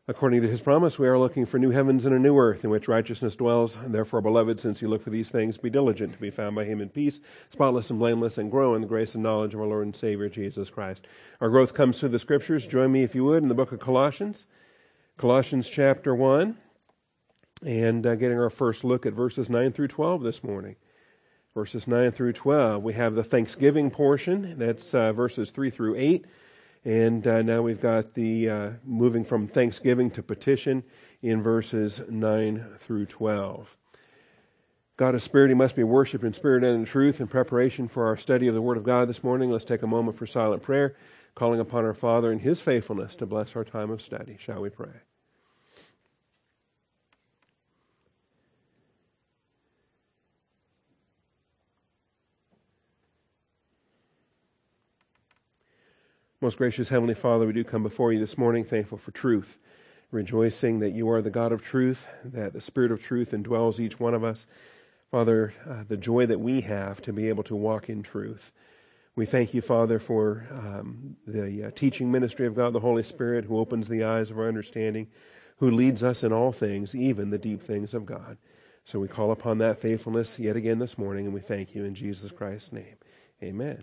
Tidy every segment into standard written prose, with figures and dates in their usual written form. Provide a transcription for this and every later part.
According to his promise, we are looking for new heavens and a new earth in which righteousness dwells. Therefore, beloved, since you look for these things, be diligent to be found by him in peace, spotless and blameless, and grow in the grace and knowledge of our Lord and Savior, Jesus Christ. Our growth comes through the Scriptures. Join me, if you would, in the book of Colossians. Colossians chapter 1, and getting our first look at verses 9 through 12 this morning. Verses 9 through 12. We have the Thanksgiving portion. That's verses 3 through 8. And now we've got the moving from thanksgiving to petition in verses 9 through 12. God is spirit. He must be worshipped in spirit and in truth. In preparation for our study of the Word of God this morning, let's take a moment for silent prayer, calling upon our Father in His faithfulness to bless our time of study. Shall we pray? Most gracious Heavenly Father, we do come before you this morning thankful for truth, rejoicing that you are the God of truth, that the Spirit of truth indwells each one of us. Father, the joy that we have to be able to walk in truth. We thank you, Father, for the teaching ministry of God, the Holy Spirit, who opens the eyes of our understanding, who leads us in all things, even the deep things of God. So we call upon that faithfulness yet again this morning, and we thank you in Jesus Christ's name. Amen.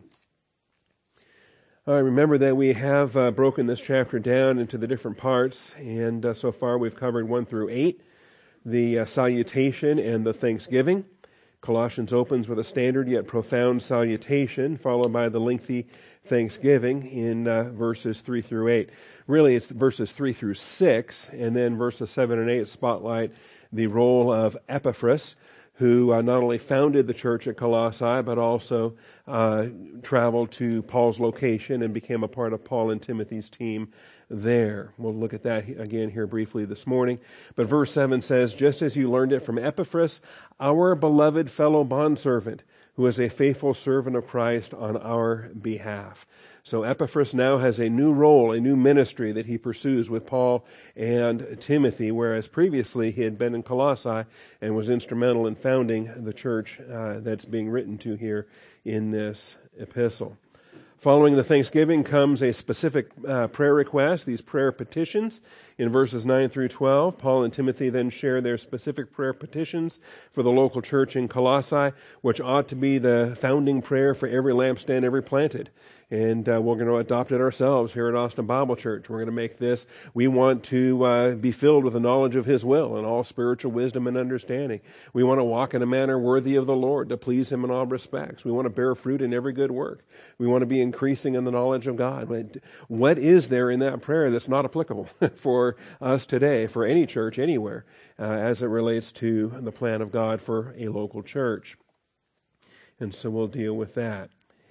Remember that we have broken this chapter down into the different parts, and so far we've covered 1 through 8, the salutation and the thanksgiving. Colossians opens with a standard yet profound salutation, followed by the lengthy thanksgiving in verses 3 through 8. Really, it's verses 3 through 6, and then verses 7 and 8 spotlight the role of Epaphras, who not only founded the church at Colossae, but also traveled to Paul's location and became a part of Paul and Timothy's team there. We'll look at that again here briefly this morning. But verse 7 says, just as you learned it from Epaphras, our beloved fellow bondservant, who is a faithful servant of Christ on our behalf. So Epaphras now has a new role, a new ministry that he pursues with Paul and Timothy, whereas previously he had been in Colossae and was instrumental in founding the church that's being written to here in this epistle. Following the thanksgiving comes a specific prayer request, these prayer petitions. In verses 9 through 12, Paul and Timothy then share their specific prayer petitions for the local church in Colossae, which ought to be the founding prayer for every lampstand ever planted. And we're going to adopt it ourselves here at Austin Bible Church. We're going to make this, we want to be filled with the knowledge of His will and all spiritual wisdom and understanding. We want to walk in a manner worthy of the Lord, to please Him in all respects. We want to bear fruit in every good work. We want to be increasing in the knowledge of God. What is there in that prayer that's not applicable for us today, for any church anywhere, as it relates to the plan of God for a local church? And so we'll deal with that.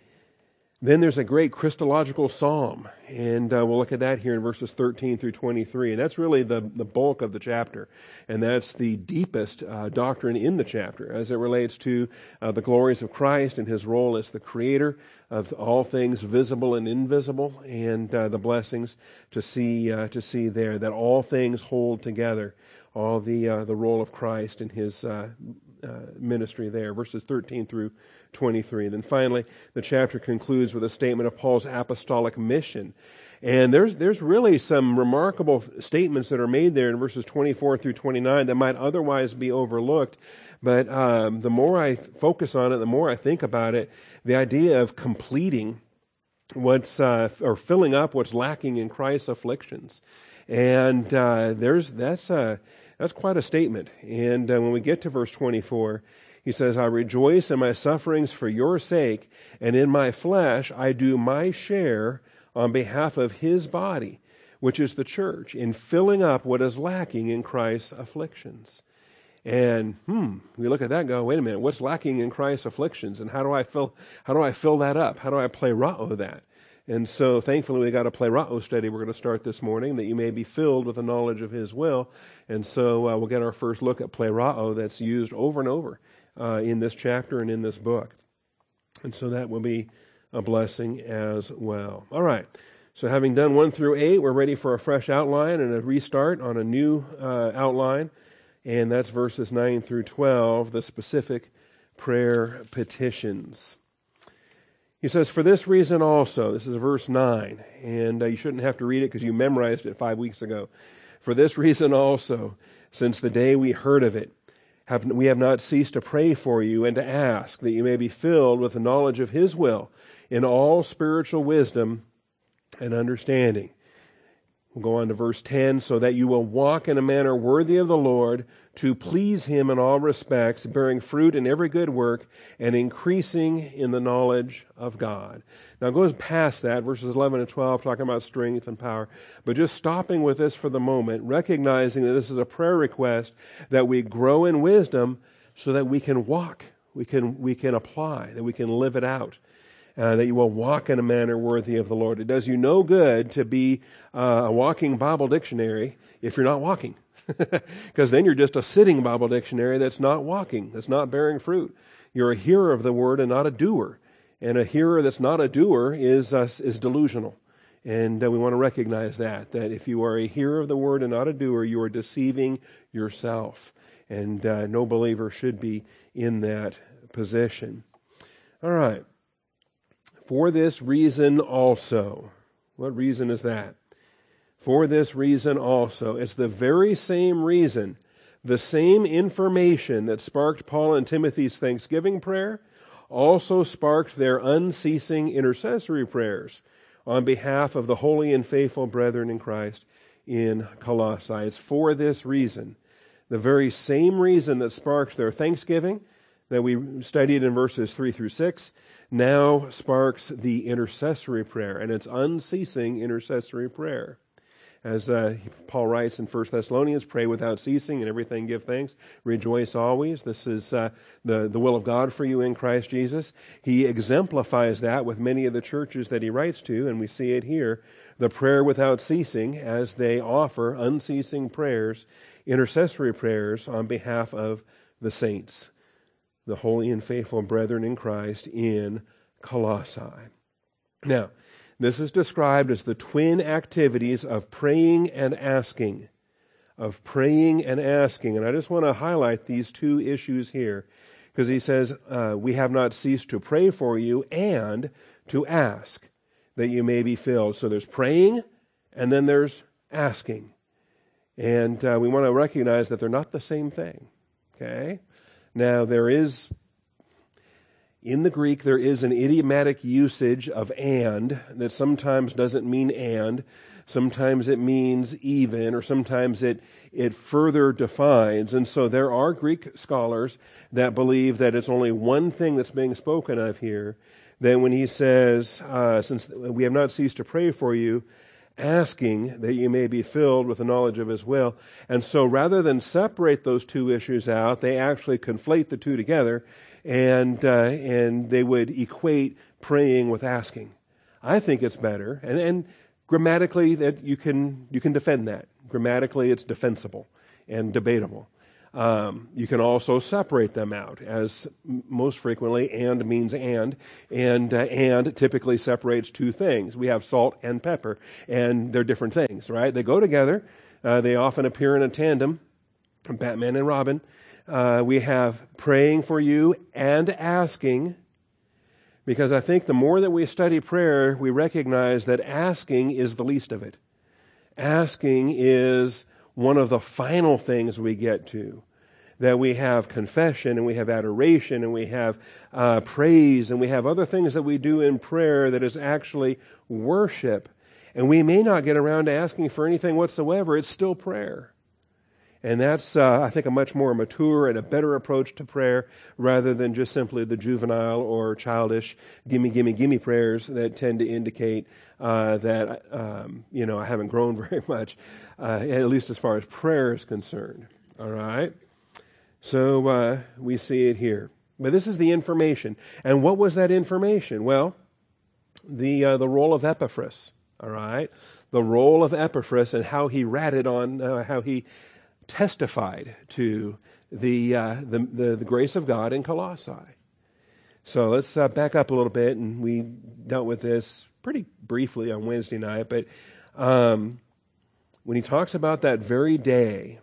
Then there's a great Christological psalm, and we'll look at that here in verses 13 through 23. And that's really the bulk of the chapter, and that's the deepest doctrine in the chapter as it relates to the glories of Christ and His role as the creator of all things visible and invisible, and the blessings to see there, that all things hold together, all the role of Christ and His ministry there, verses 13 through 23. And then finally, the chapter concludes with a statement of Paul's apostolic mission. And there's really some remarkable statements that are made there in verses 24 through 29 that might otherwise be overlooked. But the more I focus on it, the more I think about it, the idea of completing what's or filling up what's lacking in Christ's afflictions. And that's quite a statement. And when we get to verse 24, he says, I rejoice in my sufferings for your sake, and in my flesh I do my share on behalf of His body, which is the church, in filling up what is lacking in Christ's afflictions. And we look at that and go, wait a minute, what's lacking in Christ's afflictions? And how do I fill that up? How do I plerao that? And so thankfully we got a plerao study we're going to start this morning, that you may be filled with the knowledge of His will. And so we'll get our first look at plerao that's used over and over in this chapter and in this book. And so that will be a blessing as well. All right. So having done 1 through 8, we're ready for a fresh outline and a restart on a new outline. And that's verses 9 through 12, the specific prayer petitions. He says, for this reason also, this is verse 9, and you shouldn't have to read it because you memorized it 5 weeks ago. For this reason also, since the day we heard of it, we have not ceased to pray for you and to ask that you may be filled with the knowledge of His will in all spiritual wisdom and understanding. We'll go on to verse 10, so that you will walk in a manner worthy of the Lord, to please Him in all respects, bearing fruit in every good work, and increasing in the knowledge of God. Now it goes past that, verses 11 and 12, talking about strength and power, but just stopping with this for the moment, recognizing that this is a prayer request, that we grow in wisdom so that we can walk, we can apply, that we can live it out. That you will walk in a manner worthy of the Lord. It does you no good to be a walking Bible dictionary if you're not walking. Because then you're just a sitting Bible dictionary that's not walking, that's not bearing fruit. You're a hearer of the word and not a doer. And a hearer that's not a doer is delusional. And we want to recognize that if you are a hearer of the word and not a doer, you are deceiving yourself. And no believer should be in that position. All right. For this reason also. What reason is that? For this reason also. It's the very same reason, the same information that sparked Paul and Timothy's thanksgiving prayer also sparked their unceasing intercessory prayers on behalf of the holy and faithful brethren in Christ in Colossae. It's for this reason, the very same reason that sparked their thanksgiving that we studied in verses 3 through 6, now sparks the intercessory prayer, and it's unceasing intercessory prayer. As Paul writes in 1 Thessalonians, pray without ceasing, and everything give thanks. Rejoice always. This is the will of God for you in Christ Jesus. He exemplifies that with many of the churches that he writes to, and we see it here, the prayer without ceasing, as they offer unceasing prayers, intercessory prayers on behalf of the saints, the holy and faithful brethren in Christ in Colossae. Now, this is described as the twin activities of praying and asking. Of praying and asking. And I just want to highlight these two issues here, because he says, we have not ceased to pray for you and to ask that you may be filled. So there's praying and then there's asking. And we want to recognize that they're not the same thing. Okay? Now, in the Greek, there is an idiomatic usage of and that sometimes doesn't mean and, sometimes it means even, or sometimes it further defines. And so there are Greek scholars that believe that it's only one thing that's being spoken of here. Then when he says, since we have not ceased to pray for you, asking that you may be filled with the knowledge of His will. And so rather than separate those two issues out, they actually conflate the two together, and they would equate praying with asking. I think it's better, and grammatically that you can defend that. Grammatically, it's defensible and debatable. You can also separate them out, as most frequently and means and typically separates two things. We have salt and pepper, and they're different things, right? They go together. They often appear in a tandem, Batman and Robin. We have praying for you and asking, because I think the more that we study prayer, we recognize that asking is the least of it. Asking is one of the final things we get to. That we have confession, and we have adoration, and we have praise, and we have other things that we do in prayer that is actually worship. And we may not get around to asking for anything whatsoever. It's still prayer. And that's, I think, a much more mature and a better approach to prayer, rather than just simply the juvenile or childish gimme, gimme, gimme prayers that tend to indicate that, I haven't grown very much, at least as far as prayer is concerned. All right? So we see it here. But this is the information. And what was that information? Well, the role of Epaphras, all right? The role of Epaphras and how he ratted on, how he testified to the grace of God in Colossae. So let's back up a little bit, and we dealt with this pretty briefly on Wednesday night, but when he talks about that very day,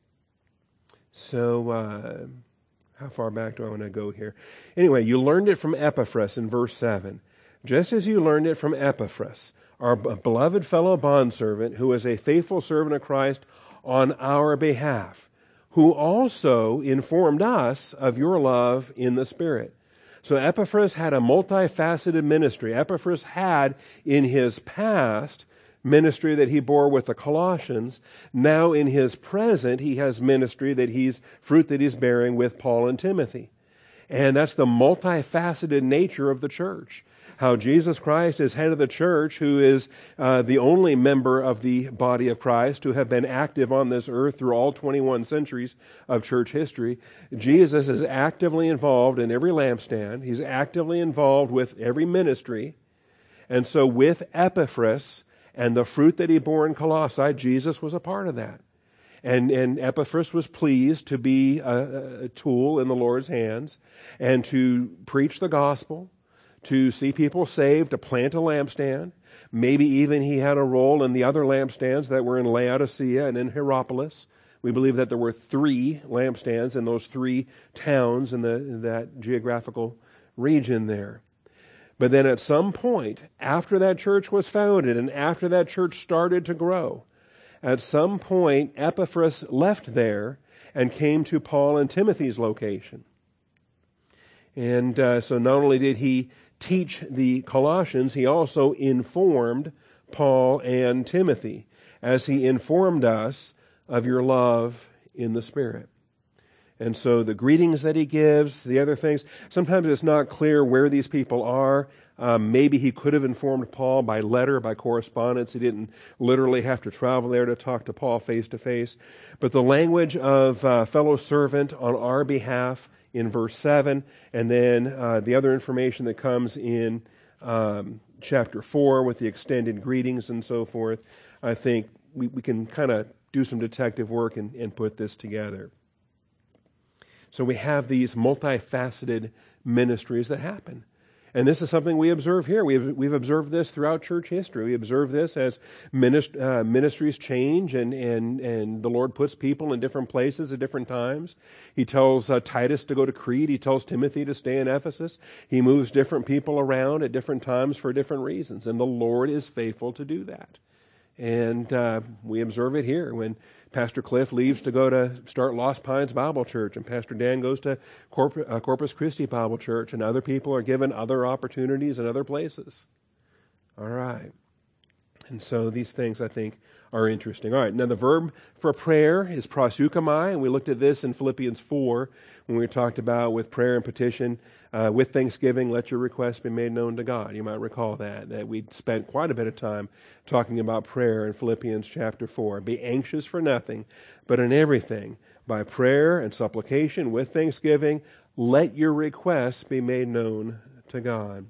so how far back do I want to go here? Anyway, you learned it from Epaphras in verse 7. Just as you learned it from Epaphras, our beloved fellow bondservant, who is a faithful servant of Christ, on our behalf, who also informed us of your love in the Spirit. So Epaphras had a multifaceted ministry. Epaphras had in his past ministry that he bore with the Colossians. Now in his present, he has ministry fruit that he's bearing with Paul and Timothy. And that's the multifaceted nature of the church. How Jesus Christ is head of the church, who is the only member of the body of Christ to have been active on this earth through all 21 centuries of church history. Jesus is actively involved in every lampstand. He's actively involved with every ministry. And so with Epaphras and the fruit that he bore in Colossae, Jesus was a part of that. And Epaphras was pleased to be a tool in the Lord's hands and to preach the gospel, to see people saved, to plant a lampstand. Maybe even he had a role in the other lampstands that were in Laodicea and in Hierapolis. We believe that there were 3 lampstands in those 3 towns in that geographical region there. But then at some point, after that church was founded and after that church started to grow, at some point Epaphras left there and came to Paul and Timothy's location. And so not only did he teach the Colossians, he also informed Paul and Timothy as he informed us of your love in the Spirit. And so the greetings that he gives, the other things, sometimes it's not clear where these people are. Maybe he could have informed Paul by letter, by correspondence. He didn't literally have to travel there to talk to Paul face to face. But the language of fellow servant on our behalf in verse 7, and then the other information that comes in chapter 4 with the extended greetings and so forth, I think we can kind of do some detective work and put this together. So we have these multifaceted ministries that happen. And this is something we observe here. We've observed this throughout church history. We observe this as ministries change and the Lord puts people in different places at different times. He tells Titus to go to Crete. He tells Timothy to stay in Ephesus. He moves different people around at different times for different reasons. And the Lord is faithful to do that. And we observe it here when Pastor Cliff leaves to go to start Lost Pines Bible Church, and Pastor Dan goes to Corpus Christi Bible Church, and other people are given other opportunities in other places. All right. And so these things, I think, are interesting. All right, now the verb for prayer is proseuchomai, and we looked at this in Philippians 4 when we talked about with prayer and petition, with thanksgiving, let your requests be made known to God. You might recall that we spent quite a bit of time talking about prayer in Philippians chapter 4. Be anxious for nothing, but in everything, by prayer and supplication, with thanksgiving, let your requests be made known to God.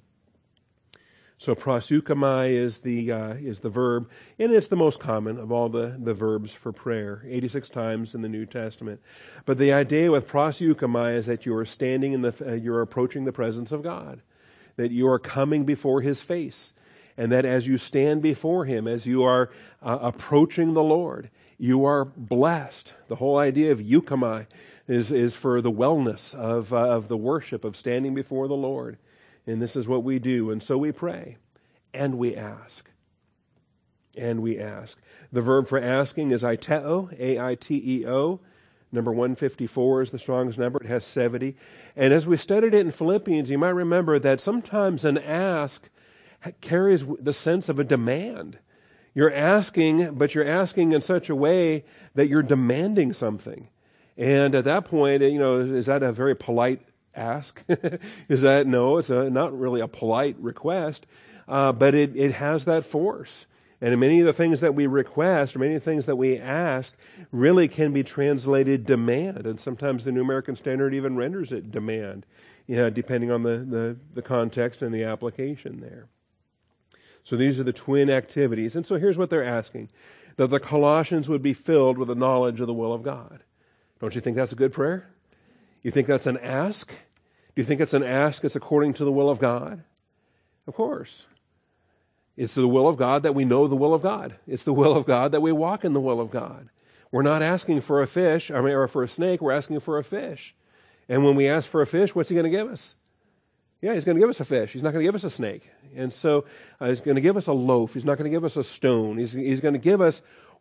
So proseuchomai is the verb, and it's the most common of all the verbs for prayer, 86 times in the New Testament. But the idea with proseuchomai is that you are you're approaching the presence of God, that you are coming before His face, and that as you stand before Him, as you are approaching the Lord, you are blessed. The whole idea of euchomai is for the wellness of the worship of standing before the Lord. And this is what we do. And so we pray. And we ask. And we ask. The verb for asking is aiteo, A-I-T-E-O. Number 154 is the Strong's number. It has 70. And as we studied it in Philippians, you might remember that sometimes an ask carries the sense of a demand. You're asking, but you're asking in such a way that you're demanding something. And at that point, is that a very polite ask? Is that, no, it's not really a polite request, but it has that force. And many of the things that we request, or many of the things that we ask, really can be translated demand. And sometimes the New American Standard even renders it demand, depending on the context and the application there. So these are the twin activities. And so here's what they're asking, that the Colossians would be filled with the knowledge of the will of God. Don't you think that's a good prayer? You think that's an ask? Do you think it's an ask that's according to the will of God? Of course. It's the will of God that we know the will of God. It's the will of God that we walk in the will of God. We're not asking for a fish, or for a snake, we're asking for a fish. And when we ask for a fish, what's He going to give us? Yeah, He's going to give us a fish. He's not going to give us a snake. And so He's going to give us a loaf. He's not going to give us a stone. He's going to give us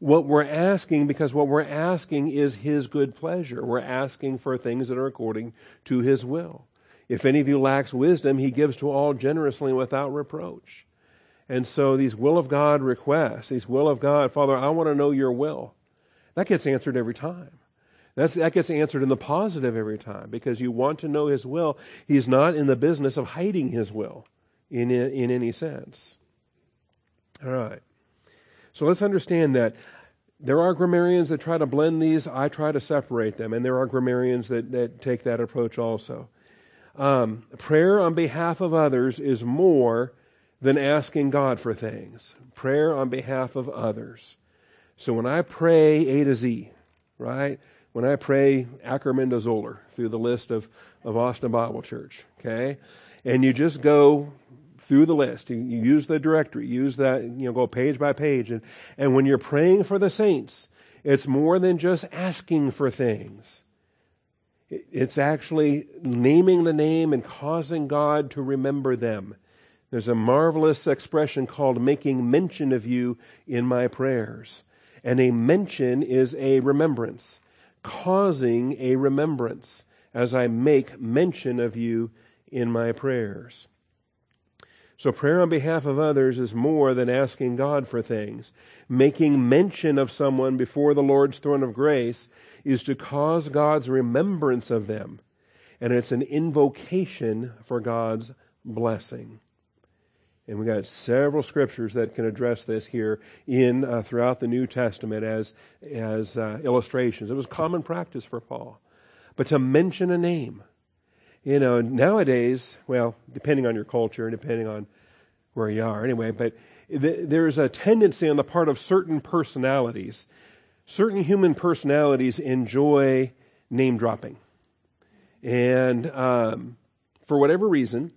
what we're asking, because what we're asking is His good pleasure. We're asking for things that are according to His will. If any of you lacks wisdom, He gives to all generously and without reproach. And so these will of God requests, these will of God, Father, I want to know your will. That gets answered every time. That gets answered in the positive every time, because you want to know His will. He's not in the business of hiding His will in any sense. All right. So let's understand that there are grammarians that try to blend these. I try to separate them, and there are grammarians that take that approach also. Prayer on behalf of others is more than asking God for things. Prayer on behalf of others. So when I pray A to Z, right? When I pray Ackerman to Zoller through the list of Austin Bible Church, okay? And you just go through the list. You use the directory, use that, go page by page. And when you're praying for the saints, it's more than just asking for things. It's actually naming the name and causing God to remember them. There's a marvelous expression called making mention of you in my prayers. And a mention is a remembrance, causing a remembrance as I make mention of you in my prayers. So prayer on behalf of others is more than asking God for things. Making mention of someone before the Lord's throne of grace is to cause God's remembrance of them. And it's an invocation for God's blessing. And we got several scriptures that can address this here throughout the New Testament as illustrations. It was common practice for Paul. But to mention a name, nowadays, well, depending on your culture and depending on where you are anyway, but there's a tendency on the part of certain personalities. Certain human personalities enjoy name dropping. And for whatever reason,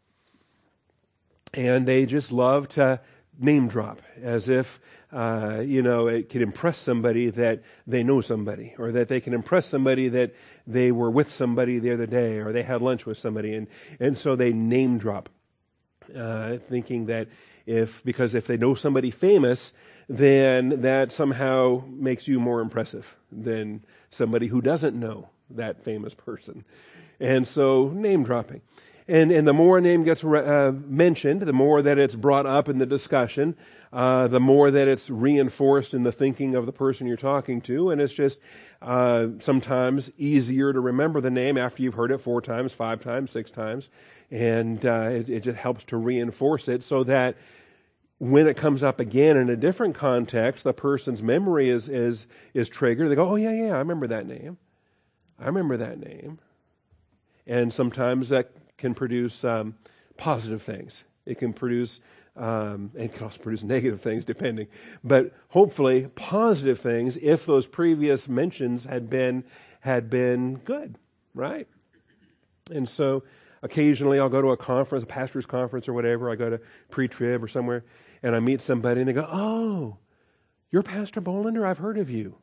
and they just love to name drop as if, it can impress somebody that they know somebody, or that they can impress somebody that they were with somebody the other day, or they had lunch with somebody. And so they name drop, thinking that because if they know somebody famous, then that somehow makes you more impressive than somebody who doesn't know that famous person. And so name dropping. And the more a name gets mentioned, the more that it's brought up in the discussion, the more that it's reinforced in the thinking of the person you're talking to. And it's just sometimes easier to remember the name after you've heard it 4 times, 5 times, 6 times. And it just helps to reinforce it so that when it comes up again in a different context, the person's memory is triggered. They go, oh, yeah, I remember that name. I remember that name. And sometimes that can produce positive things. It can produce, it can also produce negative things, depending. But hopefully positive things if those previous mentions had been good, right? And so occasionally I'll go to a conference, a pastor's conference or whatever. I go to pre-trib or somewhere, and I meet somebody, and they go, oh, you're Pastor Bolender? I've heard of you.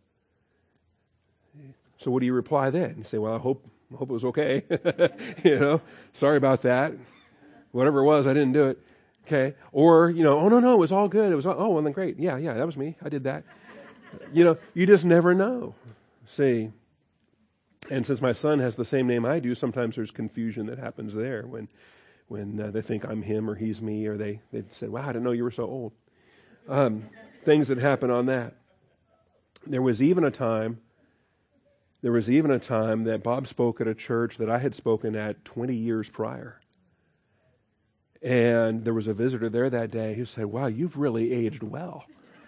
So what do you reply then? You say, well, I hope it was okay. Sorry about that. Whatever it was, I didn't do it. Okay. Or, oh, no, it was all good. It was, well, then great. Yeah, that was me. I did that. You just never know. See, and since my son has the same name I do, sometimes there's confusion that happens there when they think I'm him or he's me, or they say, wow, I didn't know you were so old. Things that happen on that. There was even a time that Bob spoke at a church that I had spoken at 20 years prior. And there was a visitor there that day who said, wow, you've really aged well.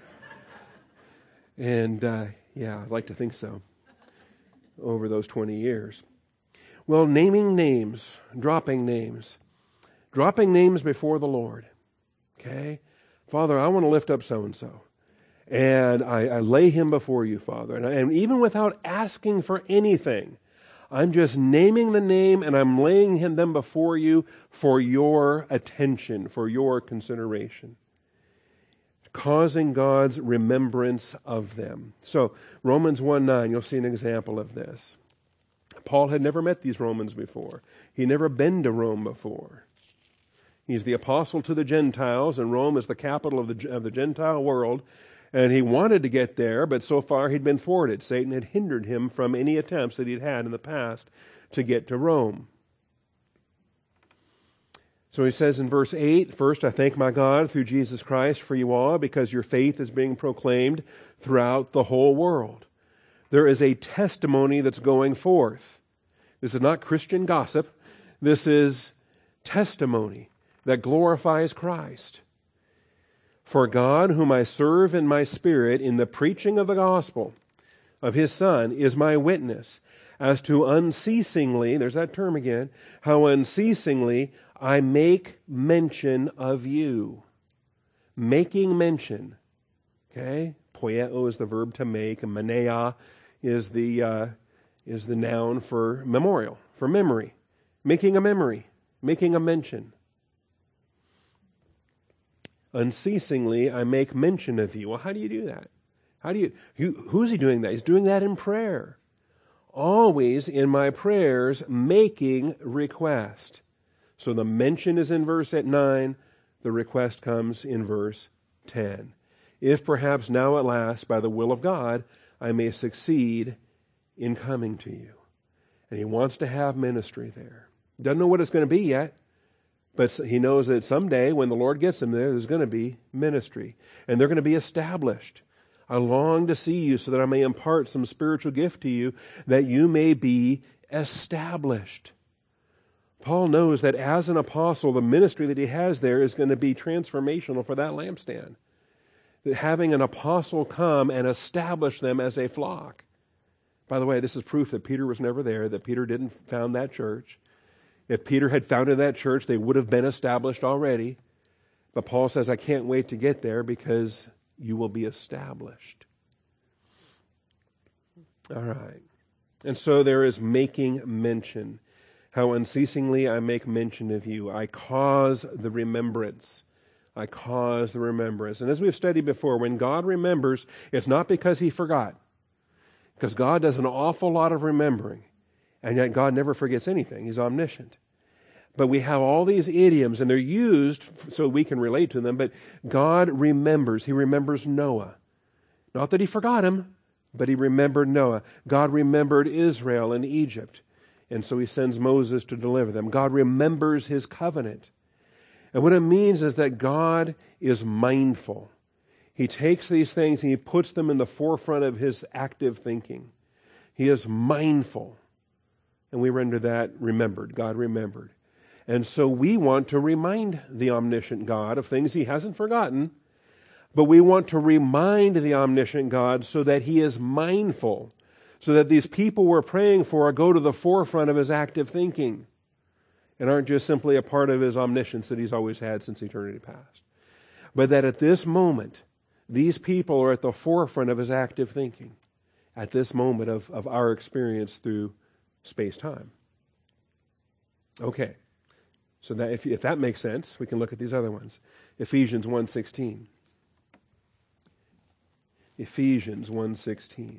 And I'd like to think so, over those 20 years. Well, naming names, dropping names before the Lord. Okay? Father, I want to lift up so-and-so. And I lay him before you, Father. And even without asking for anything, I'm just naming the name and I'm laying them before you for your attention, for your consideration. Causing God's remembrance of them. So, Romans 1:9, you'll see an example of this. Paul had never met these Romans before. He'd never been to Rome before. He's the apostle to the Gentiles, and Rome is the capital of the Gentile world. And he wanted to get there, but so far he'd been thwarted. Satan had hindered him from any attempts that he'd had in the past to get to Rome. So he says in verse 8, "First, I thank my God through Jesus Christ for you all, because your faith is being proclaimed throughout the whole world." There is a testimony that's going forth. This is not Christian gossip. This is testimony that glorifies Christ. "For God, whom I serve in my spirit in the preaching of the gospel of his Son, is my witness, as to unceasingly," there's that term again, "how unceasingly I make mention of you." Making mention. Okay? Poieo is the verb to make, and manea is the noun for memorial, for memory. Making a memory, making a mention. "Unceasingly I make mention of you." Well, how do you do that? Who's he doing that? He's doing that in prayer. "Always in my prayers making request." So the mention is in verse 9, the request comes in verse 10. "If perhaps now at last, by the will of God, I may succeed in coming to you." And he wants to have ministry there. Doesn't know what it's going to be yet, but he knows that someday when the Lord gets him there, there's going to be ministry. And they're going to be established. "I long to see you so that I may impart some spiritual gift to you, that you may be established." Paul knows that as an apostle, the ministry that he has there is going to be transformational for that lampstand. That having an apostle come and establish them as a flock. By the way, this is proof that Peter was never there, that Peter didn't found that church. If Peter had founded that church, they would have been established already. But Paul says, I can't wait to get there because you will be established. All right. And so there is making mention. "How unceasingly I make mention of you. I cause the remembrance." I cause the remembrance. And as we've studied before, when God remembers, it's not because he forgot. Because God does an awful lot of remembering. And yet God never forgets anything. He's omniscient. But we have all these idioms, and they're used so we can relate to them, but God remembers. He remembers Noah. Not that he forgot him, but he remembered Noah. God remembered Israel in Egypt. And so he sends Moses to deliver them. God remembers his covenant. And what it means is that God is mindful. He takes these things and he puts them in the forefront of his active thinking. He is mindful. And we render that remembered. God remembered. And so we want to remind the omniscient God of things he hasn't forgotten, but we want to remind the omniscient God so that he is mindful, so that these people we're praying for go to the forefront of his active thinking and aren't just simply a part of his omniscience that he's always had since eternity past. But that at this moment, these people are at the forefront of his active thinking, at this moment of our experience through space-time. Okay, so that if that makes sense, we can look at these other ones. Ephesians 1:16. Ephesians 1:16.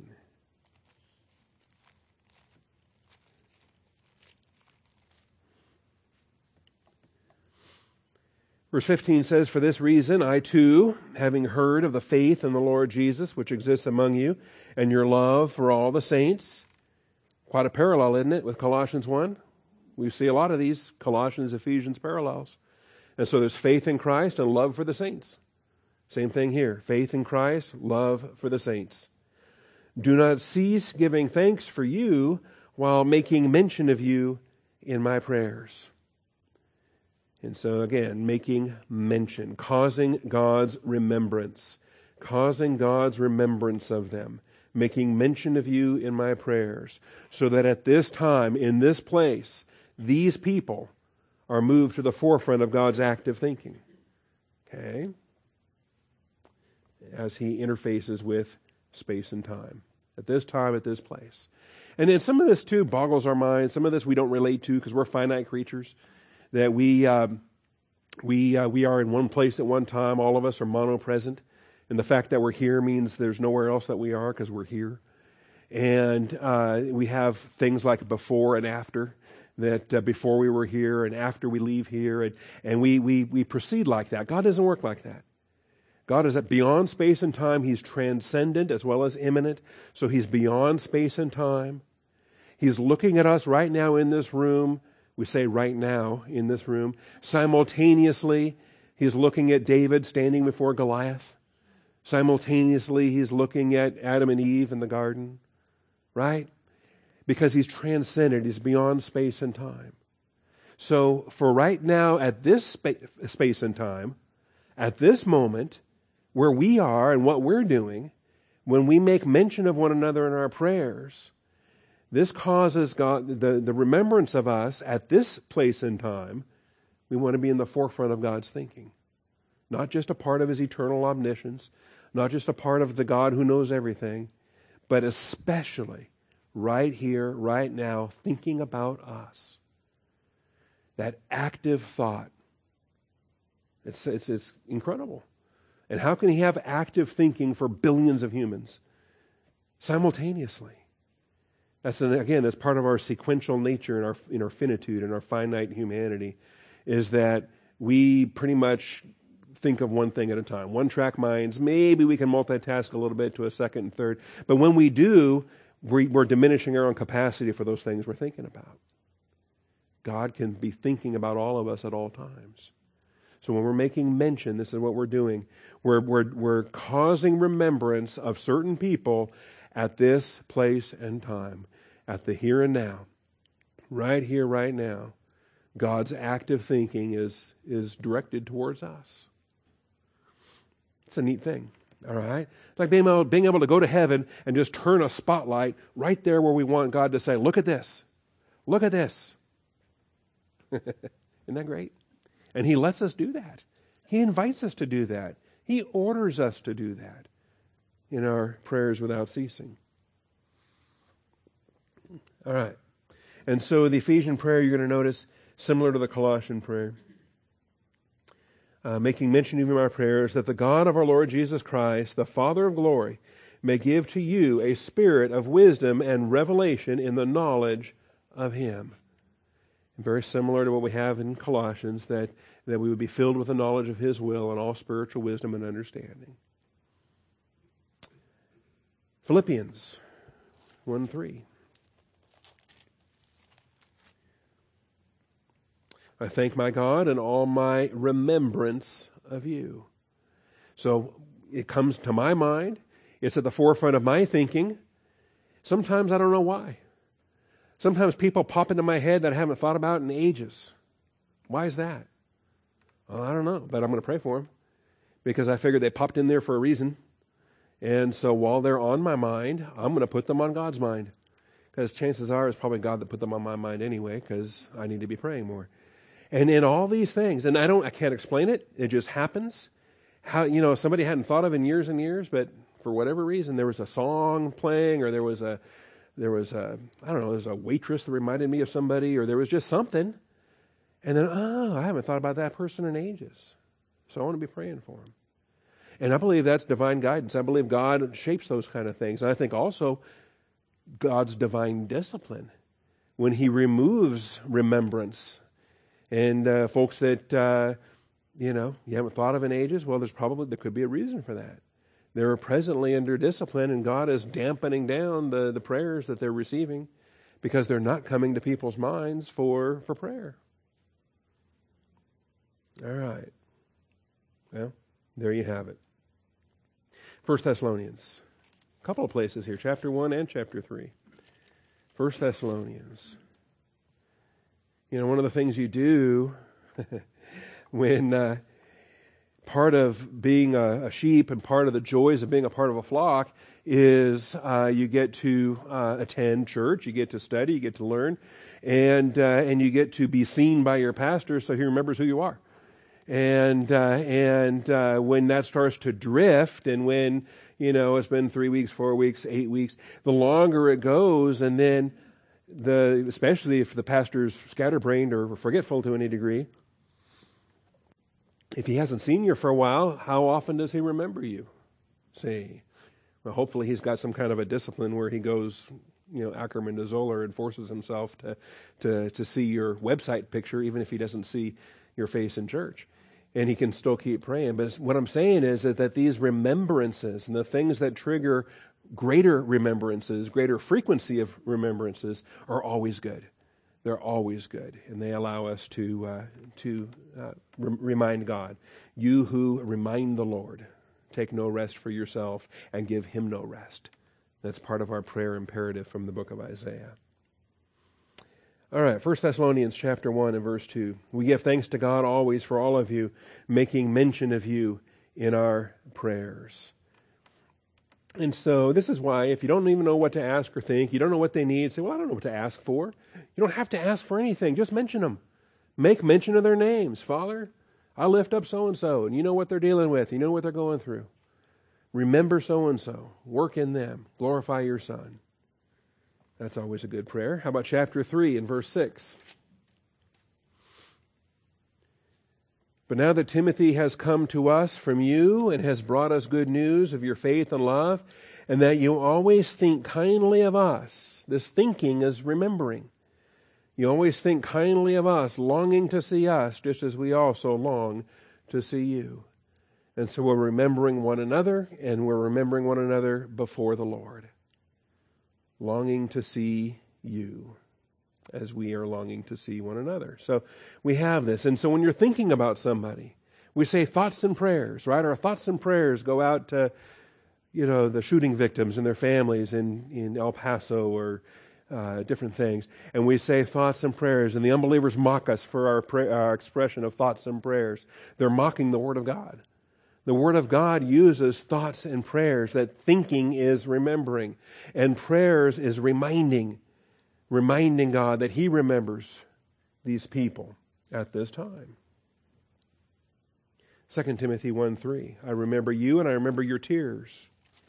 Verse 15 says, "For this reason I too, having heard of the faith in the Lord Jesus, which exists among you, and your love for all the saints," quite a parallel, isn't it, with Colossians 1? We see a lot of these Colossians, Ephesians parallels. And so there's faith in Christ and love for the saints. Same thing here. Faith in Christ, love for the saints. "Do not cease giving thanks for you while making mention of you in my prayers." And so again, making mention, causing God's remembrance of them, making mention of you in my prayers, so that at this time, in this place, these people are moved to the forefront of God's active thinking. Okay? As he interfaces with space and time. At this time, at this place. And then some of this too boggles our minds. Some of this we don't relate to because we're finite creatures. That we are in one place at one time. All of us are monopresent. And the fact that we're here means there's nowhere else that we are because we're here. And we have things like before and after. That before we were here and after we leave here. And we proceed like that. God doesn't work like that. God is beyond space and time. He's transcendent as well as immanent. So He's beyond space and time. He's looking at us right now in this room. We say right now in this room. Simultaneously, He's looking at David standing before Goliath. Simultaneously, He's looking at Adam and Eve in the garden. Right? Because He's transcendent. He's beyond space and time. So for right now, at this space and time, at this moment, where we are and what we're doing, when we make mention of one another in our prayers, this causes God, the remembrance of us at this place in time. We want to be in the forefront of God's thinking. Not just a part of His eternal omniscience, not just a part of the God who knows everything, but especially right here, right now, thinking about us. That active thought. It's incredible. And how can He have active thinking for billions of humans simultaneously? That's part of our sequential nature in our finitude, in our finite humanity, is that we pretty much think of one thing at a time. One-track minds. Maybe we can multitask a little bit to a second and third. But when we do, we're diminishing our own capacity for those things we're thinking about. God can be thinking about all of us at all times. So when we're making mention, this is what we're doing. We're causing remembrance of certain people at this place and time, at the here and now. Right here, right now. God's active thinking is directed towards us. It's a neat thing, all right? Like being able to go to heaven and just turn a spotlight right there where we want God to say, look at this. Look at this. Isn't that great? And He lets us do that. He invites us to do that. He orders us to do that in our prayers without ceasing. All right. And so the Ephesian prayer, you're going to notice, similar to the Colossian prayer, making mention of our prayers, that the God of our Lord Jesus Christ, the Father of glory, may give to you a spirit of wisdom and revelation in the knowledge of Him. Very similar to what we have in Colossians, that we would be filled with the knowledge of His will and all spiritual wisdom and understanding. Philippians 1:3. I thank my God in all my remembrance of you. So it comes to my mind. It's at the forefront of my thinking. Sometimes I don't know why. Sometimes people pop into my head that I haven't thought about in ages. Why is that? Well, I don't know, but I'm going to pray for them because I figured they popped in there for a reason. And so while they're on my mind, I'm going to put them on God's mind, because chances are it's probably God that put them on my mind anyway, because I need to be praying more. And in all these things, and I can't explain it. It just happens. How, somebody hadn't thought of in years and years, but for whatever reason, there was a song playing, or there was a waitress that reminded me of somebody, or there was just something. And then, I haven't thought about that person in ages. So I want to be praying for them. And I believe that's divine guidance. I believe God shapes those kind of things. And I think also God's divine discipline when He removes remembrance. And folks that, you haven't thought of in ages, well, there could be a reason for that. They're presently under discipline, and God is dampening down the prayers that they're receiving because they're not coming to people's minds for prayer. All right. Well, there you have it. 1 Thessalonians. A couple of places here, chapter 1 and chapter 3. 1 Thessalonians. One of the things you do when part of being a sheep and part of the joys of being a part of a flock is you get to attend church, you get to study, you get to learn, and you get to be seen by your pastor so he remembers who you are. And when that starts to drift, and when it's been 3 weeks, 4 weeks, 8 weeks, the longer it goes, and then especially if the pastor's scatterbrained or forgetful to any degree, if he hasn't seen you for a while, how often does he remember you? See, well, hopefully he's got some kind of a discipline where he goes, Ackerman to Zoller and forces himself to see your website picture, even if he doesn't see your face in church. and he can still keep praying. But what I'm saying is that these remembrances and the things that trigger greater remembrances, greater frequency of remembrances, are always good. They're always good, and they allow us to remind God. You who remind the Lord, take no rest for yourself and give him no rest. That's part of our prayer imperative from the book of Isaiah. All right, 1 Thessalonians chapter 1 and verse 2. We give thanks to God always for all of you, making mention of you in our prayers. And so this is why, if you don't even know what to ask or think, you don't know what they need, say, well, I don't know what to ask for. You don't have to ask for anything. Just mention them. Make mention of their names. Father, I lift up so-and-so, and you know what they're dealing with. You know what they're going through. Remember so-and-so. Work in them. Glorify your Son. That's always a good prayer. How about chapter 3 and verse 6? But now that Timothy has come to us from you and has brought us good news of your faith and love, and that you always think kindly of us. This thinking is remembering. You always think kindly of us, longing to see us, just as we also long to see you. And so we're remembering one another, and we're remembering one another before the Lord. Longing to see you as we are longing to see one another. So we have this. And so when you're thinking about somebody, we say thoughts and prayers, right? Our thoughts and prayers go out to, the shooting victims and their families in El Paso or different things. And we say thoughts and prayers, and the unbelievers mock us for our expression of thoughts and prayers. They're mocking the Word of God. The Word of God uses thoughts and prayers, that thinking is remembering, and prayers is reminding God that He remembers these people at this time. 2 Timothy 1:3, I remember you and I remember your tears.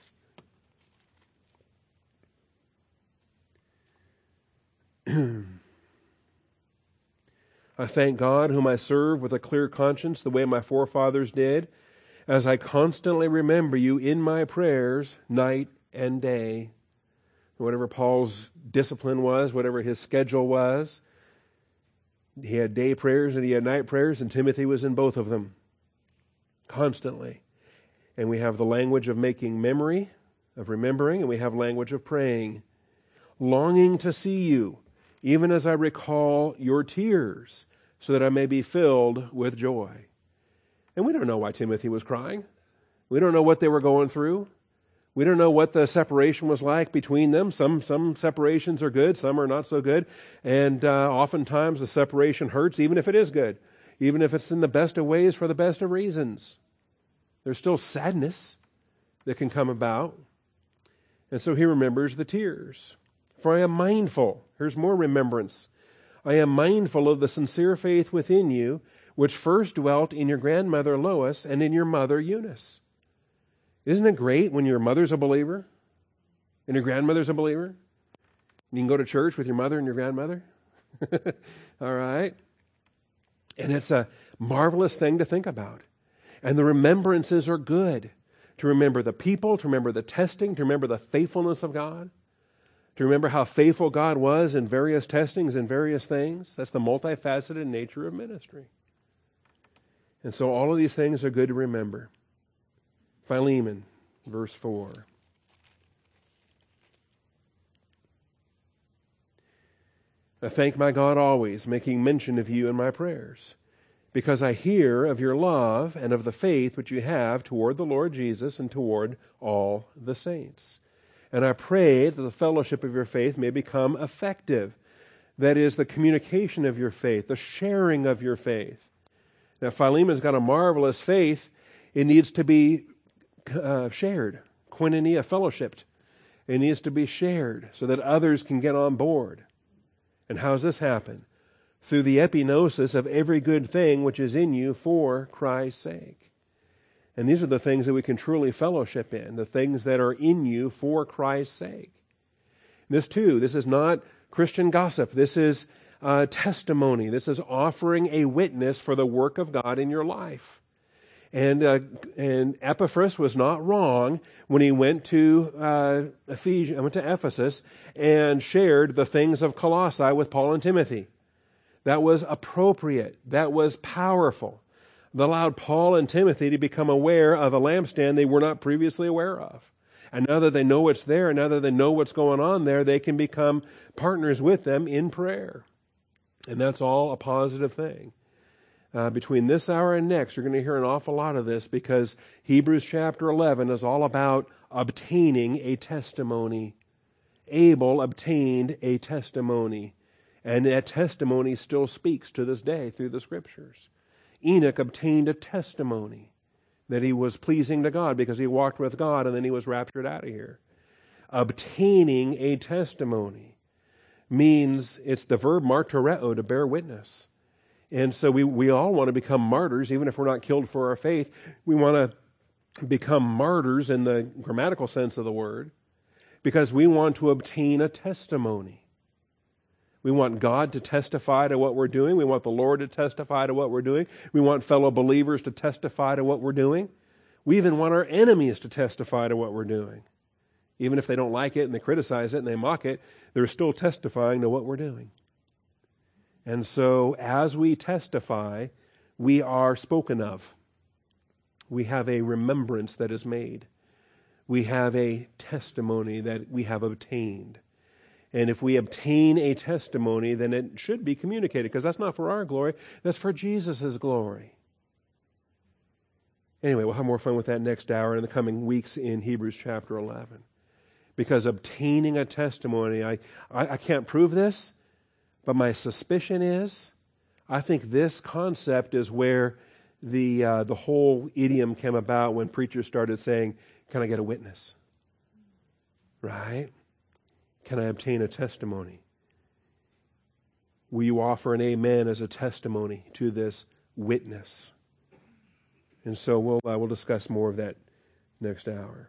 I thank God, whom I serve with a clear conscience, the way my forefathers did, as I constantly remember you in my prayers, night and day. Whatever Paul's discipline was, whatever his schedule was, he had day prayers and he had night prayers, and Timothy was in both of them constantly. And we have the language of making memory, of remembering, and we have language of praying. Longing to see you, even as I recall your tears, so that I may be filled with joy. And we don't know why Timothy was crying. We don't know what they were going through. We don't know what the separation was like between them. Some separations are good, some are not so good. And oftentimes the separation hurts, even if it is good. Even if it's in the best of ways for the best of reasons. There's still sadness that can come about. And so he remembers the tears. For I am mindful, here's more remembrance. I am mindful of the sincere faith within you, which first dwelt in your grandmother Lois and in your mother Eunice. Isn't it great when your mother's a believer and your grandmother's a believer? You can go to church with your mother and your grandmother? All right. And it's a marvelous thing to think about. And the remembrances are good. To remember the people, to remember the testing, to remember the faithfulness of God, to remember how faithful God was in various testings and various things. That's the multifaceted nature of ministry. And so all of these things are good to remember. Philemon, verse 4. I thank my God always, making mention of you in my prayers, because I hear of your love and of the faith which you have toward the Lord Jesus and toward all the saints. And I pray that the fellowship of your faith may become effective. That is, the communication of your faith, the sharing of your faith. Now, Philemon's got a marvelous faith. It needs to be shared, koinonia, fellowshipped. It needs to be shared so that others can get on board. And how does this happen? Through the epinosis of every good thing which is in you for Christ's sake. And these are the things that we can truly fellowship in, the things that are in you for Christ's sake. This too, this is not Christian gossip. This is testimony. This is offering a witness for the work of God in your life. And Epaphras was not wrong when he went to Ephesus and shared the things of Colossae with Paul and Timothy. That was appropriate. That was powerful. that allowed Paul and Timothy to become aware of a lampstand they were not previously aware of. And now that they know it's there, and now that they know what's going on there, they can become partners with them in prayer. And that's all a positive thing. Between this hour and next, you're going to hear an awful lot of this, because Hebrews chapter 11 is all about obtaining a testimony. Abel obtained a testimony, and that testimony still speaks to this day through the Scriptures. Enoch obtained a testimony that he was pleasing to God because he walked with God, and then he was raptured out of here. Obtaining a testimony means, it's the verb martyreo, to bear witness. And so we all want to become martyrs, even if we're not killed for our faith. We want to become martyrs in the grammatical sense of the word, because we want to obtain a testimony. We want God to testify to what we're doing. We want the Lord to testify to what we're doing. We want fellow believers to testify to what we're doing. We even want our enemies to testify to what we're doing. Even if they don't like it and they criticize it and they mock it, they're still testifying to what we're doing. And so as we testify, we are spoken of. We have a remembrance that is made. We have a testimony that we have obtained. And if we obtain a testimony, then it should be communicated, because that's not for our glory, that's for Jesus' glory. Anyway, we'll have more fun with that next hour in the coming weeks in Hebrews chapter 11. Because obtaining a testimony, I can't prove this, but my suspicion is, I think this concept is where the whole idiom came about when preachers started saying, "Can I get a witness?" Right? Can I obtain a testimony? Will you offer an amen as a testimony to this witness? And so we'll discuss more of that next hour.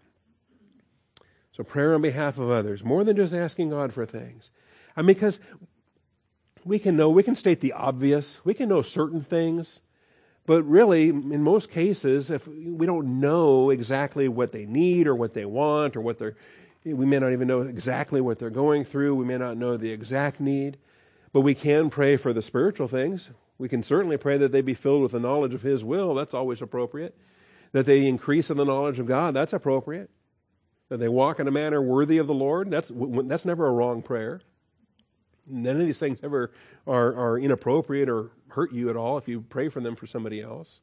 So prayer on behalf of others, more than just asking God for things. I mean, because we can state the obvious, we can know certain things, but really, in most cases, if we don't know exactly what they need or what they want or we may not even know exactly what they're going through. We may not know the exact need, but we can pray for the spiritual things. We can certainly pray that they be filled with the knowledge of His will. That's always appropriate. That they increase in the knowledge of God. That's appropriate. That they walk in a manner worthy of the Lord. That's never a wrong prayer. None of these things ever are inappropriate or hurt you at all if you pray for them for somebody else.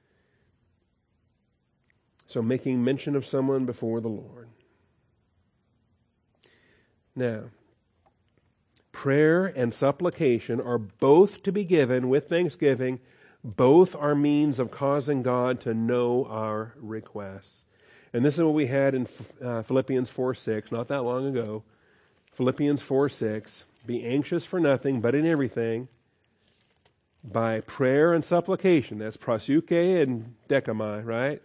So making mention of someone before the Lord. Now, prayer and supplication are both to be given with thanksgiving. Both are means of causing God to know our requests. And this is what we had in Philippians 4:6, not that long ago. Philippians 4:6, be anxious for nothing, but in everything, by prayer and supplication. That's proseuche and dekamai, right?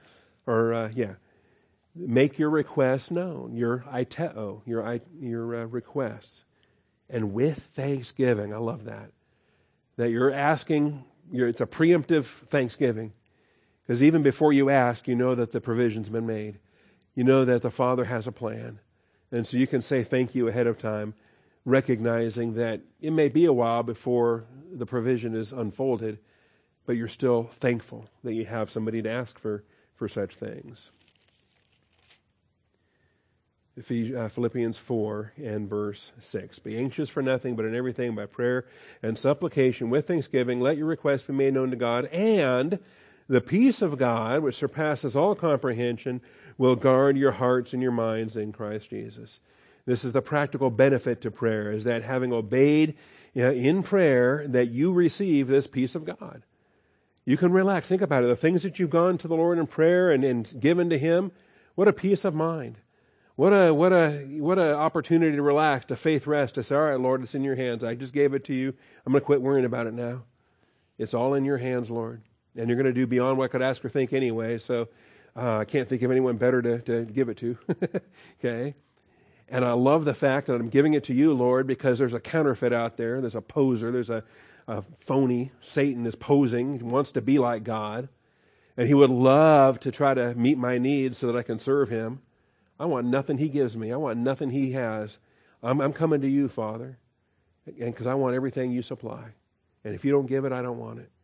Make your requests known, your aiteo, your requests. And with thanksgiving, I love that. That you're asking, it's a preemptive thanksgiving. Because even before you ask, you know that the provision's been made. You know that the Father has a plan. And so you can say thank you ahead of time, recognizing that it may be a while before the provision is unfolded, but you're still thankful that you have somebody to ask for such things. Philippians 4 and verse 6. Be anxious for nothing, but in everything by prayer and supplication with thanksgiving, let your requests be made known to God, and the peace of God, which surpasses all comprehension, will guard your hearts and your minds in Christ Jesus. This is the practical benefit to prayer, is that having obeyed in prayer, that you receive this peace of God. You can relax. Think about it. The things that you've gone to the Lord in prayer and given to Him, what a peace of mind. What a opportunity to relax, to faith rest, to say, all right, Lord, it's in your hands. I just gave it to you. I'm going to quit worrying about it now. It's all in your hands, Lord. And you're going to do beyond what I could ask or think anyway, so I can't think of anyone better to give it to. Okay? And I love the fact that I'm giving it to you, Lord, because there's a counterfeit out there. There's a poser. There's a phony. Satan is posing. He wants to be like God. And he would love to try to meet my needs so that I can serve him. I want nothing he gives me. I want nothing he has. I'm coming to you, Father, and because I want everything you supply. And if you don't give it, I don't want it.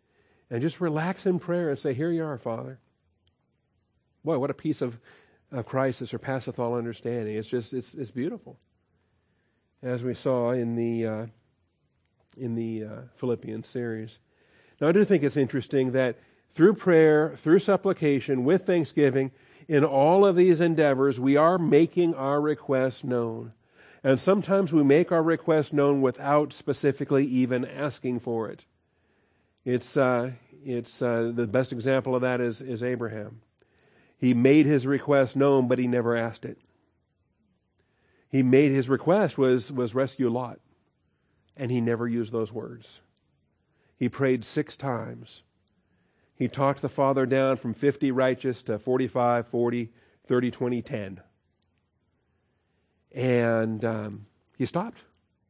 And just relax in prayer and say, here you are, Father. Boy, what a peace of Christ that surpasseth all understanding. It's beautiful. As we saw in the Philippians series. Now, I do think it's interesting that through prayer, through supplication, with thanksgiving, in all of these endeavors, we are making our requests known. And sometimes we make our requests known without specifically even asking for it. It's the best example of that is Abraham. He made his request known, but he never asked it. He made his request was rescue Lot, and he never used those words. He prayed 6 times. He talked the Father down from 50 righteous to 45, 40, 30, 20, 10. And he stopped.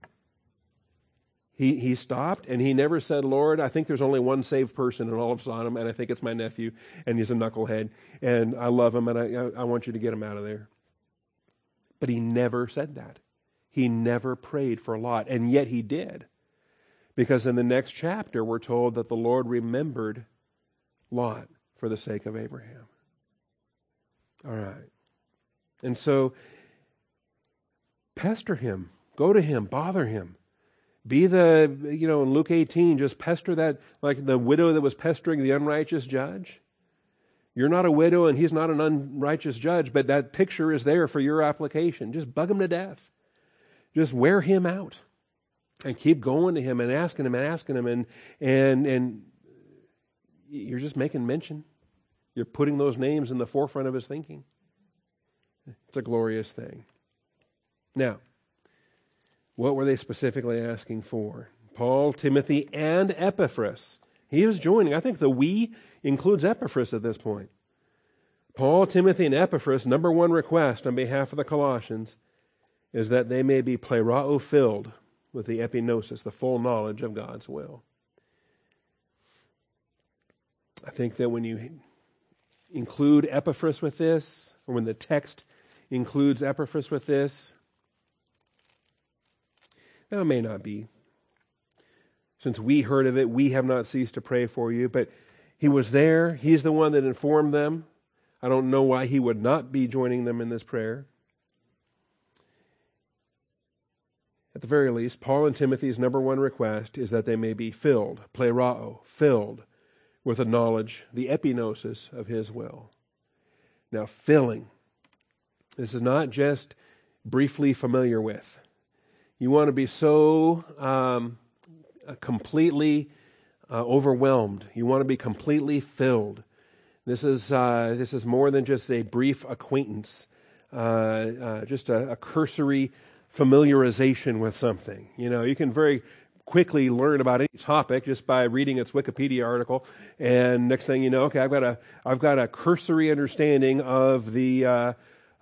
He stopped, and he never said, Lord, I think there's only one saved person in all of Sodom, and I think it's my nephew, and he's a knucklehead, and I love him, and I want you to get him out of there. But he never said that. He never prayed for Lot, and yet he did. Because in the next chapter, we're told that the Lord remembered Lot for the sake of Abraham. All right. And so, pester him. Go to him. Bother him. Be in Luke 18, just pester that, like the widow that was pestering the unrighteous judge. You're not a widow and he's not an unrighteous judge, but that picture is there for your application. Just bug him to death. Just wear him out. And keep going to him and asking him and you're just making mention. You're putting those names in the forefront of his thinking. It's a glorious thing. Now, what were they specifically asking for? Paul, Timothy, and Epaphras. He was joining. I think the we includes Epaphras at this point. Paul, Timothy, and Epaphras, number one request on behalf of the Colossians is that they may be plerao filled with the epignosis, the full knowledge of God's will. I think that when you include Epaphras with this, or when the text includes Epaphras with this, now it may not be. Since we heard of it, we have not ceased to pray for you, but he was there. He's the one that informed them. I don't know why he would not be joining them in this prayer. At the very least, Paul and Timothy's number one request is that they may be filled, plerao, filled with the knowledge, the epignosis of his will. Now, filling. This is not just briefly familiar with. You want to be so completely overwhelmed. You want to be completely filled. This is more than just a brief acquaintance, just a cursory familiarization with something. You can very quickly learn about any topic just by reading its Wikipedia article, and next thing you know, okay, I've got a cursory understanding of the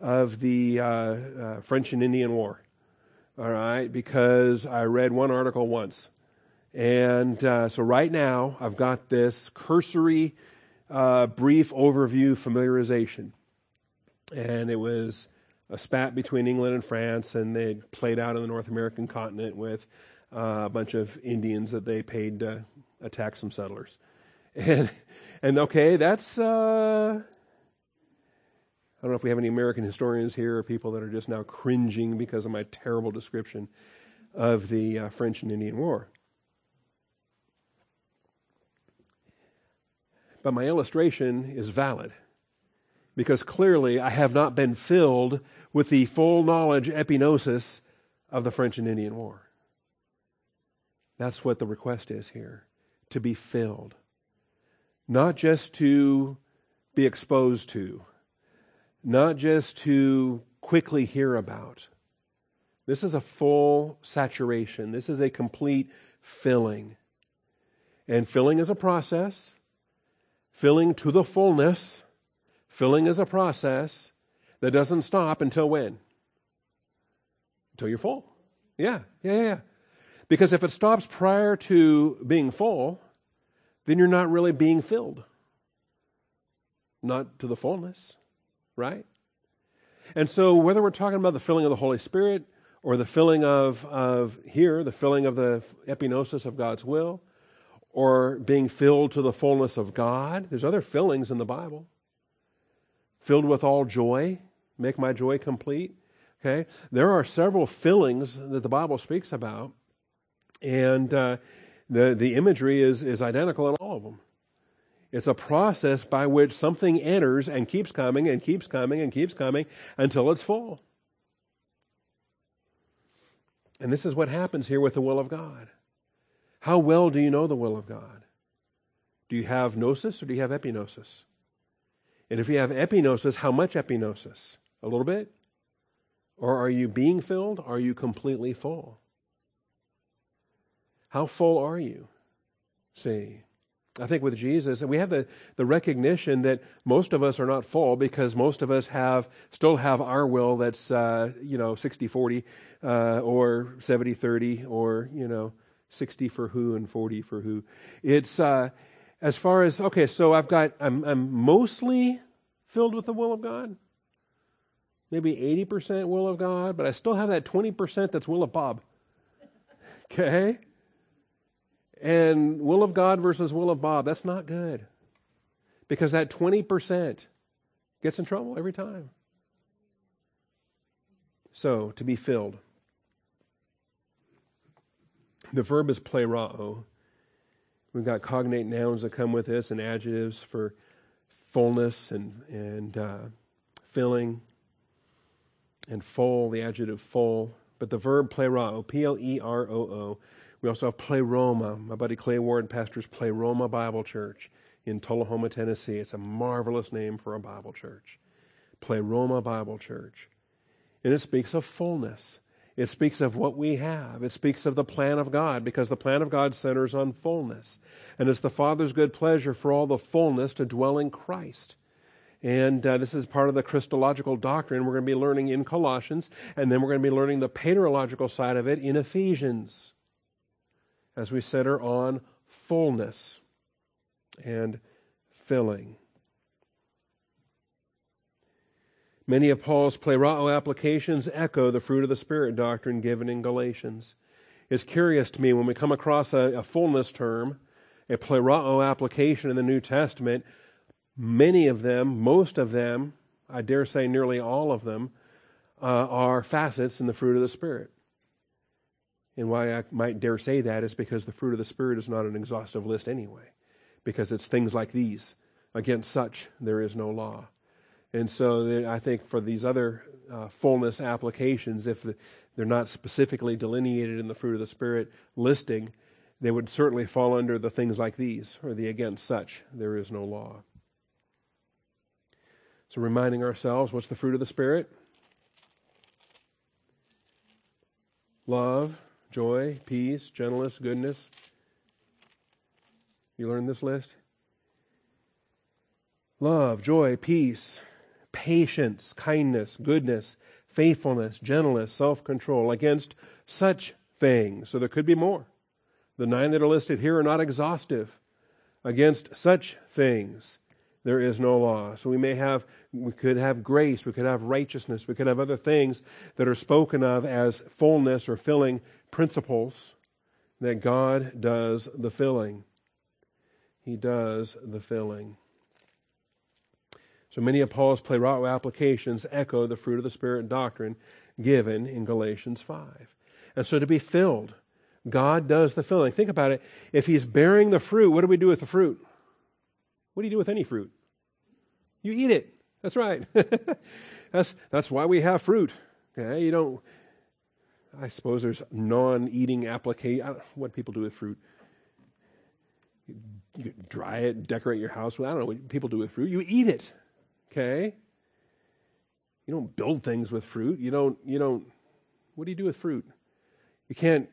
French and Indian War. All right, because I read one article once, and so right now I've got this cursory, brief overview familiarization, and it was a spat between England and France, and they played out in the North American continent with a bunch of Indians that they paid to attack some settlers. And okay, that's, I don't know if we have any American historians here or people that are just now cringing because of my terrible description of the French and Indian War. But my illustration is valid, because clearly I have not been filled with the full knowledge, epignosis, of the French and Indian War. That's what the request is here, to be filled. Not just to be exposed to, not just to quickly hear about. This is a full saturation. This is a complete filling. And filling is a process. Filling to the fullness. Filling is a process that doesn't stop until when? Until you're full. Yeah. Because if it stops prior to being full, then you're not really being filled. Not to the fullness, right? And so whether we're talking about the filling of the Holy Spirit or the filling of here, the filling of the epignosis of God's will, or being filled to the fullness of God. There's other fillings in the Bible. Filled with all joy, make my joy complete. Okay, there are several fillings that the Bible speaks about, and the imagery is identical in all of them. It's a process by which something enters and keeps coming and keeps coming and keeps coming until it's full. And this is what happens here with the will of God. How well do you know the will of God? Do you have gnosis or do you have epignosis? And if you have epignosis, how much epignosis? A little bit? Or are you being filled? Are you completely full? How full are you? See, I think with Jesus, and we have the recognition that most of us are not full because most of us still have our will that's 60-40 or 70-30 or 60 for who and 40 for who. It's as far as so I'm mostly filled with the will of God. Maybe 80% will of God, but I still have that 20% that's will of Bob. Okay? And will of God versus will of Bob, that's not good. Because that 20% gets in trouble every time. So, to be filled. The verb is plerao. We've got cognate nouns that come with this and adjectives for fullness and filling. And full, the adjective full. But the verb plerao, P-L-E-R-O-O. We also have Pleroma. My buddy Clay Ward pastors Pleroma Bible Church in Tullahoma, Tennessee. It's a marvelous name for a Bible church. Pleroma Bible Church. And it speaks of fullness. It speaks of what we have. It speaks of the plan of God, because the plan of God centers on fullness. And it's the Father's good pleasure for all the fullness to dwell in Christ. And this is part of the Christological doctrine we're going to be learning in Colossians, and then we're going to be learning the paterological side of it in Ephesians, as we center on fullness and filling. Many of Paul's plerao applications echo the fruit of the Spirit doctrine given in Galatians. It's curious to me when we come across a fullness term, a plerao application in the New Testament, many of them, most of them, I dare say nearly all of them, are facets in the fruit of the Spirit. And why I might dare say that is because the fruit of the Spirit is not an exhaustive list anyway. Because it's things like these. Against such, there is no law. And so I think for these other fullness applications, if they're not specifically delineated in the fruit of the Spirit listing, they would certainly fall under the things like these, or the against such, there is no law. So reminding ourselves, what's the fruit of the Spirit? Love, joy, peace, gentleness, goodness. You learned this list? Love, joy, peace, patience, kindness, goodness, faithfulness, gentleness, self-control. Against such things. So there could be more. The 9 that are listed here are not exhaustive. Against such things there is no law. So we could have grace, we could have righteousness, we could have other things that are spoken of as fullness or filling principles, that God does the filling. He does the filling. So many of Paul's plerao applications echo the fruit of the Spirit doctrine given in Galatians 5. And so to be filled, God does the filling. Think about it. If He's bearing the fruit, what do we do with the fruit? What do you do with any fruit? You eat it. That's right. That's why we have fruit. Okay, I suppose there's non-eating application. I don't know what people do with fruit. You dry it, decorate your house. Well, I don't know what people do with fruit. You eat it. Okay? You don't build things with fruit. You don't, what do you do with fruit? You can't,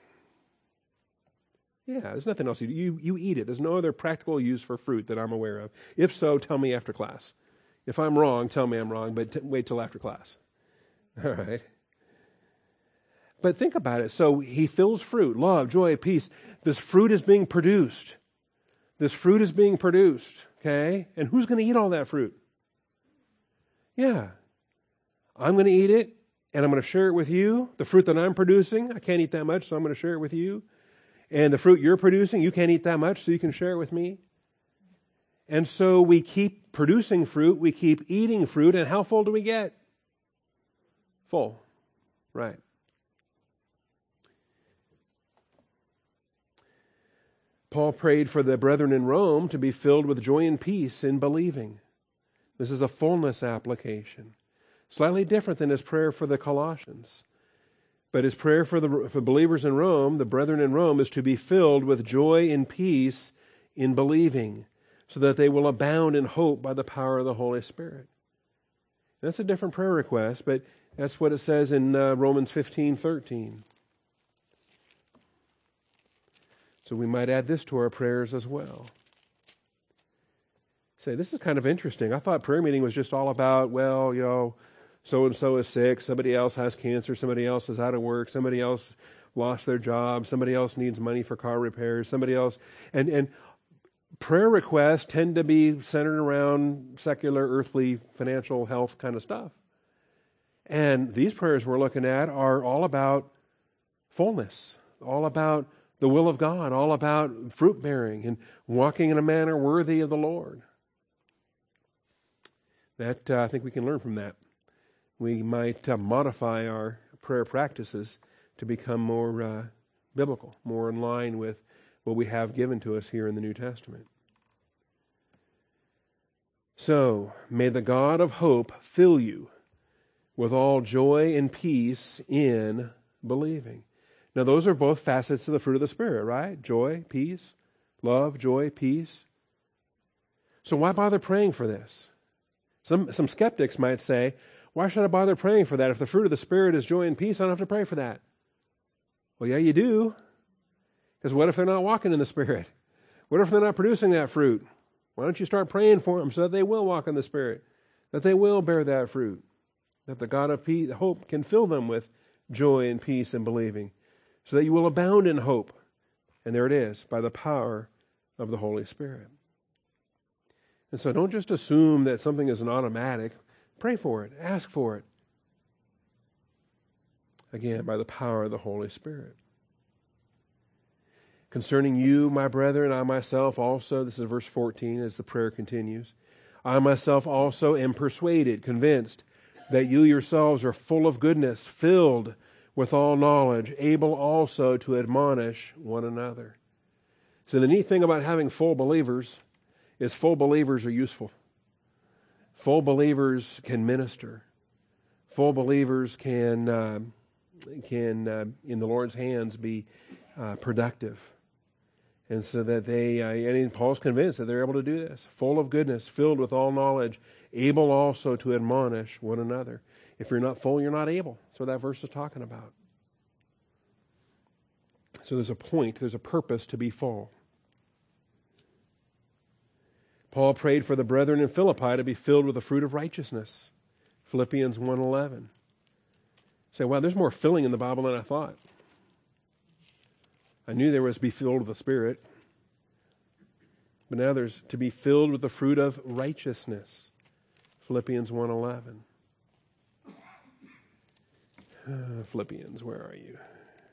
there's nothing else you do. You eat it. There's no other practical use for fruit that I'm aware of. If so, tell me after class. If I'm wrong, tell me I'm wrong, but wait till after class. All right? But think about it. So He fills fruit, love, joy, peace. This fruit is being produced. This fruit is being produced, okay? And who's going to eat all that fruit? Yeah. I'm going to eat it, and I'm going to share it with you. The fruit that I'm producing, I can't eat that much, so I'm going to share it with you. And the fruit you're producing, you can't eat that much, so you can share it with me. And so we keep producing fruit, we keep eating fruit, and how full do we get? Full. Right. Paul prayed for the brethren in Rome to be filled with joy and peace in believing. This is a fullness application. Slightly different than his prayer for the Colossians. But his prayer for believers in Rome, the brethren in Rome, is to be filled with joy and peace in believing, so that they will abound in hope by the power of the Holy Spirit. That's a different prayer request, but that's what it says in Romans 15:13. So we might add this to our prayers as well. Say, this is kind of interesting. I thought prayer meeting was just all about, well, so-and-so is sick, somebody else has cancer, somebody else is out of work, somebody else lost their job, somebody else needs money for car repairs, somebody else. And prayer requests tend to be centered around secular, earthly, financial, health kind of stuff. And these prayers we're looking at are all about fullness, all about the will of God, all about fruit bearing and walking in a manner worthy of the Lord. That I think we can learn from that. We might modify our prayer practices to become more biblical, more in line with what we have given to us here in the New Testament. So, may the God of hope fill you with all joy and peace in believing. Now, those are both facets of the fruit of the Spirit, right? Joy, peace, love, joy, peace. So why bother praying for this? Some skeptics might say, why should I bother praying for that? If the fruit of the Spirit is joy and peace, I don't have to pray for that. Well, yeah, you do. Because what if they're not walking in the Spirit? What if they're not producing that fruit? Why don't you start praying for them so that they will walk in the Spirit, that they will bear that fruit, that the God of peace, hope can fill them with joy and peace and believing, so that you will abound in hope. And there it is, by the power of the Holy Spirit. And so don't just assume that something is an automatic. Pray for it. Ask for it. Again, by the power of the Holy Spirit. Concerning you, my brethren, I myself also, this is verse 14 as the prayer continues, I myself also am persuaded, convinced, that you yourselves are full of goodness, filled with all knowledge, able also to admonish one another. So the neat thing about having full believers is full believers are useful. Full believers can minister. Full believers can in the Lord's hands, be productive. And so that and Paul's convinced that they're able to do this. Full of goodness, filled with all knowledge, able also to admonish one another. If you're not full, you're not able. That's what that verse is talking about. So there's a point, there's a purpose to be full. Paul prayed for the brethren in Philippi to be filled with the fruit of righteousness. Philippians 1:11. Say, wow, there's more filling in the Bible than I thought. I knew there was to be filled with the Spirit. But now there's to be filled with the fruit of righteousness. Philippians 1:11. Philippians, where are you?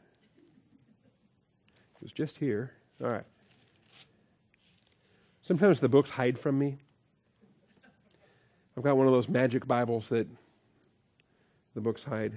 It was just here. All right. Sometimes the books hide from me. I've got one of those magic Bibles that the books hide.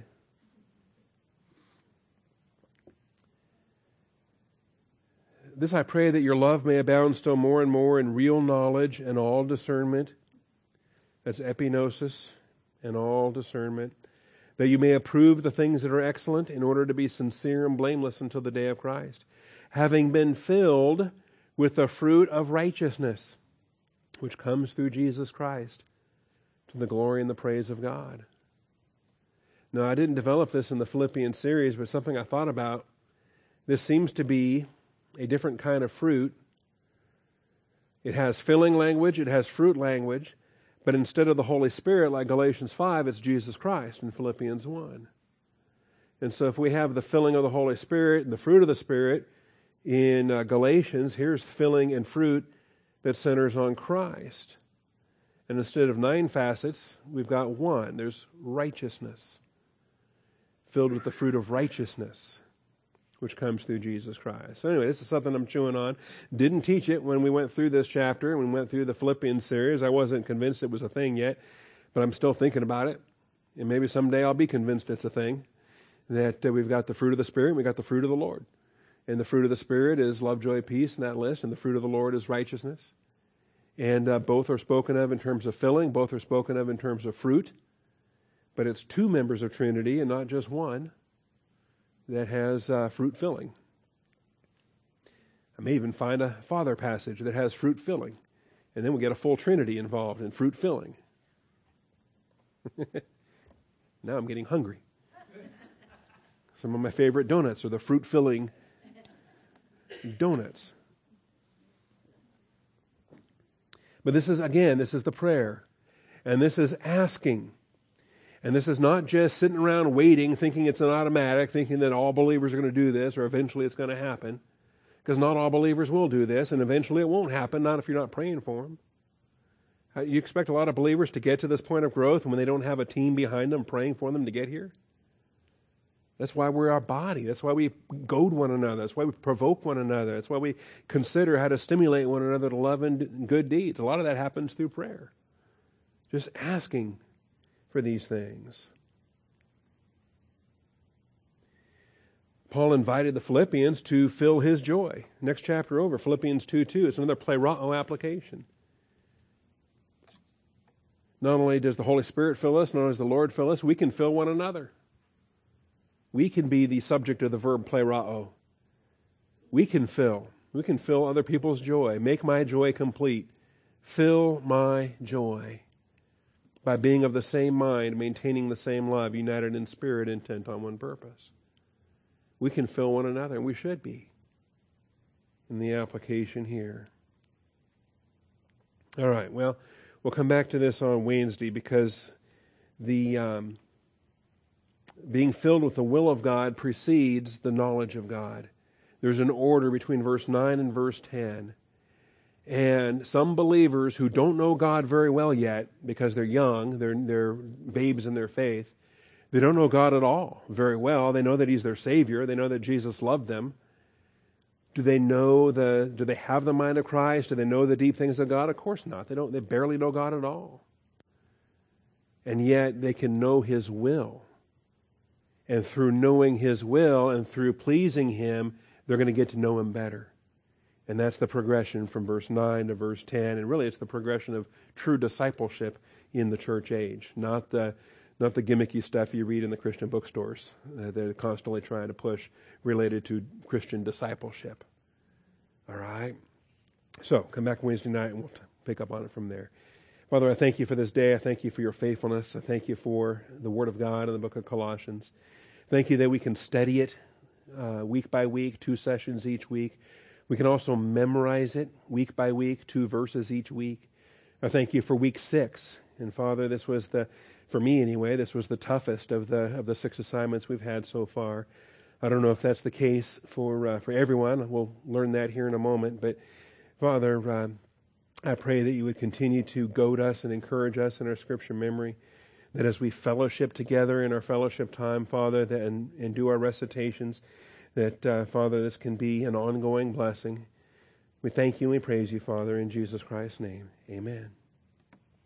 This I pray, that your love may abound still more and more in real knowledge and all discernment. That's epignosis and all discernment. That you may approve the things that are excellent, in order to be sincere and blameless until the day of Christ, having been filled with the fruit of righteousness, which comes through Jesus Christ, to the glory and the praise of God. Now, I didn't develop this in the Philippians series, but something I thought about. This seems to be a different kind of fruit. It has filling language, it has fruit language, but instead of the Holy Spirit, like Galatians 5, it's Jesus Christ in Philippians 1. And so if we have the filling of the Holy Spirit and the fruit of the Spirit in Galatians, here's filling and fruit that centers on Christ. And instead of 9 facets, we've got 1. There's righteousness, filled with the fruit of righteousness, which comes through Jesus Christ. So anyway, this is something I'm chewing on. Didn't teach it when we went through this chapter, when we went through the Philippians series. I wasn't convinced it was a thing yet, but I'm still thinking about it. And maybe someday I'll be convinced it's a thing, that we've got the fruit of the Spirit and we've got the fruit of the Lord. And the fruit of the Spirit is love, joy, peace in that list, and the fruit of the Lord is righteousness. And both are spoken of in terms of filling, both are spoken of in terms of fruit. But it's two members of Trinity and not just one that has fruit filling. I may even find a Father passage that has fruit filling. And then we get a full Trinity involved in fruit filling. Now I'm getting hungry. Some of my favorite donuts are the fruit filling donuts. But this is the prayer. And this is asking. And this is not just sitting around waiting, thinking it's an automatic, thinking that all believers are going to do this, or eventually it's going to happen. Because not all believers will do this, and eventually it won't happen, not if you're not praying for them. You expect a lot of believers to get to this point of growth when they don't have a team behind them praying for them to get here? That's why we're our body. That's why we goad one another. That's why we provoke one another. That's why we consider how to stimulate one another to love and good deeds. A lot of that happens through prayer. Just asking for these things. Paul invited the Philippians to fill his joy. Next chapter over, Philippians 2:2. It's another plerao application. Not only does the Holy Spirit fill us, not only does the Lord fill us, we can fill one another. We can be the subject of the verb plerao. We can fill other people's joy. Make my joy complete. Fill my joy by being of the same mind, maintaining the same love, united in spirit, intent on one purpose. We can fill one another, and we should be in the application here. All right, well, we'll come back to this on Wednesday because the being filled with the will of God precedes the knowledge of God. There's an order between verse 9 and verse 10. And some believers who don't know God very well yet, because they're young, they're babes in their faith, they don't know God at all very well. They know that He's their Savior. They know that Jesus loved them. Do they have the mind of Christ? Do they know the deep things of God? Of course not. They barely know God at all. And yet they can know His will. And through knowing His will and through pleasing Him, they're going to get to know Him better. And that's the progression from verse 9 to verse 10. And really it's the progression of true discipleship in the church age, not the gimmicky stuff you read in the Christian bookstores that they're constantly trying to push related to Christian discipleship. All right? So, come back Wednesday night and we'll pick up on it from there. Father, I thank You for this day. I thank You for Your faithfulness. I thank You for the Word of God in the book of Colossians. Thank You that we can study it week by week, 2 sessions each week. We can also memorize it week by week, 2 verses each week. I thank You for week 6. And Father, this was for me anyway, this was the toughest of the 6 assignments we've had so far. I don't know if that's the case for everyone. We'll learn that here in a moment. But Father, I pray that You would continue to goad us and encourage us in our Scripture memory. That as we fellowship together in our fellowship time, Father, and do our recitations, that, Father, this can be an ongoing blessing. We thank You and we praise You, Father, in Jesus Christ's name. Amen.